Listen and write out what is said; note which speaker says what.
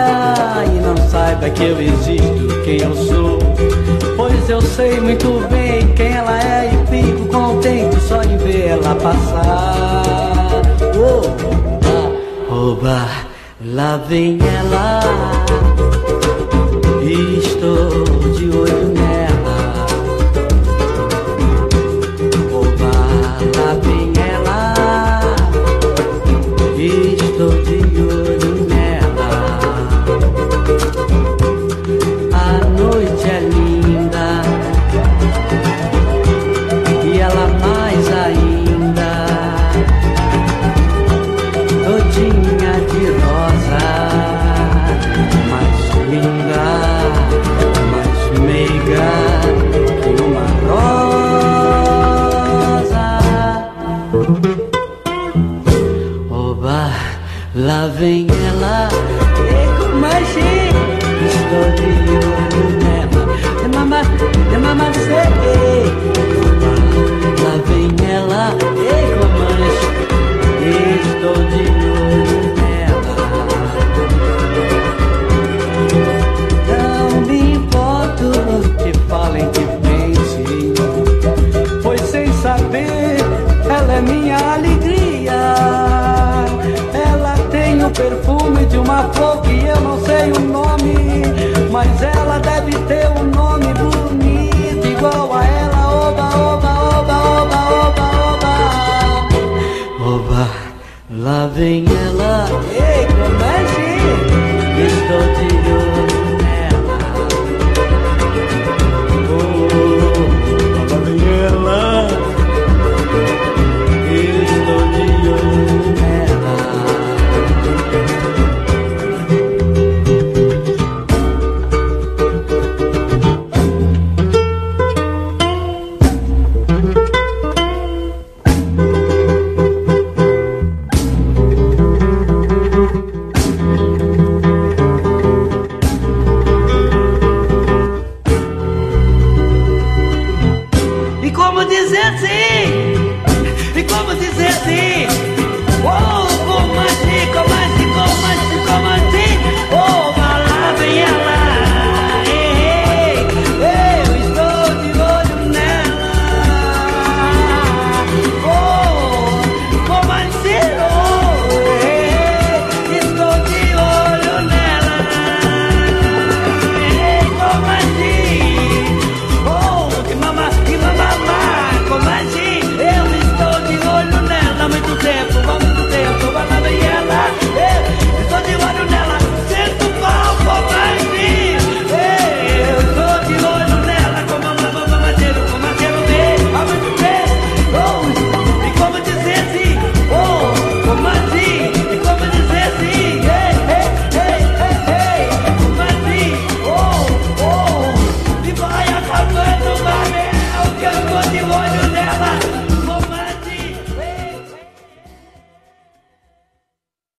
Speaker 1: e não saiba que eu existo, quem eu sou. Pois eu sei muito bem quem ela é e fico contente só em ver ela passar. Oba, lá vem ela, estou de olho nela. Oba, lá vem ela, estou de olho nela. A noite é linda e ela mais ainda, todinha de rosa, mais linda, mais meiga que uma rosa. Oba, lá vem ela, e com magia, estou de olho nela. De mama sei. Oba, lá vem ela, e com magia, estou de olho nela. Não me importo que falem, que pensem, pois sem saber ela é minha alegria. Ela tem o perfume de uma flor que eu não sei o nome, mas ela deve ter um nome bonito igual a ela. Oba, oba, oba, oba, oba, oba. Oba, lá vem ela, ei, como é?